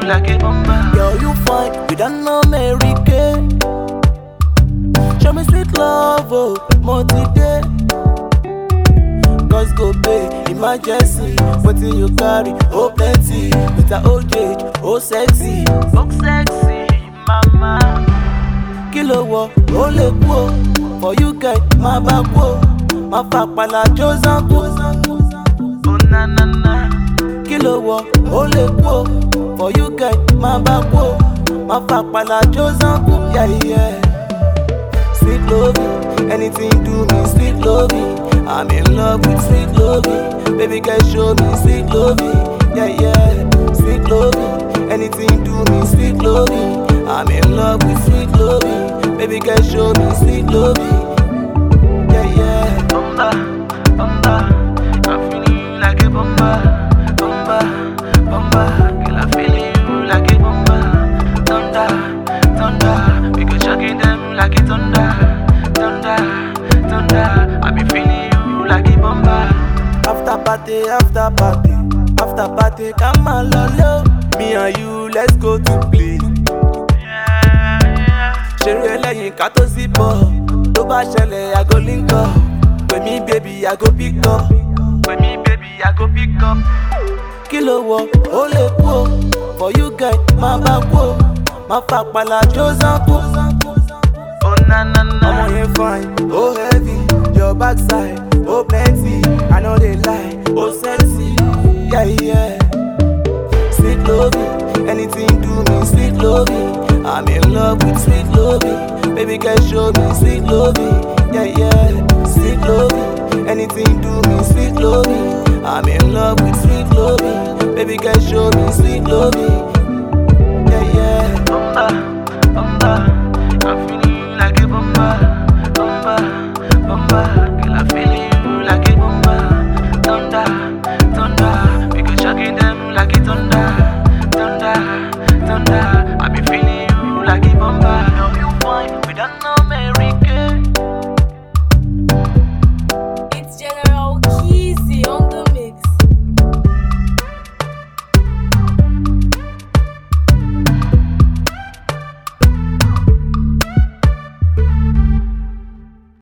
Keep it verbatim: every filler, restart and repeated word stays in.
like a bomba. Girl, you fine, you don't know Mary Kay. Show me sweet love, oh, multi-day. Cause go pay, emergency. What in you carry, oh plenty. With a old age, oh sexy. Oh sexy, mama. Kilo wo, oh le po. For you guys, my back wo. My fuck pala Josan po. Oh na na na. Kilo wo, oh le po. For you guys, my back wo. My fuck pala Josan po. Yeah yeah. Sweet loving, anything do me sweet loving. I'm in love with sweet loving. Baby girl show me sweet loving. Yeah yeah. Sweet loving, anything do me sweet loving. I'm in love with sweet loving. Baby girl show me sweet loving. Yeah yeah. Bomba, bomba, I'm feeling you like a bomba. Bomba, bomba, girl I'm feeling you like a bomba. Thunder, thunder, we go shocking them like a thunder. Thunder, thunder, I be feeling you like a bomba. After party, after party, after party, come on lolo. Me and you, let's go to play. Ṣeré ẹlẹ́yin ká tó sí bọ̀. Tó bá ṣẹlẹ̀, I go link up. Pè mí baby, I go pick up. Pè mí baby, I go pick up. Kí ló wọ, ó lè kú o. For you guys, má bá kú o. Má fà pàlà Josan kú. Oh na na na. Ọmọ yẹn fine, oh heavy. Your backside, oh plenty. I know they lie, oh sexy. Yeah yeah. Sweet loving, anything do me sweet loving. I'm in love with sweet loving. Baby girl show me sweet loving. Yeah yeah. Sweet loving, anything do me sweet loving. I'm in love with sweet loving. Baby girl show me sweet loving. Yeah yeah. Bomba, bomba, I'm feeling you like a bomba. Bomba, bomba.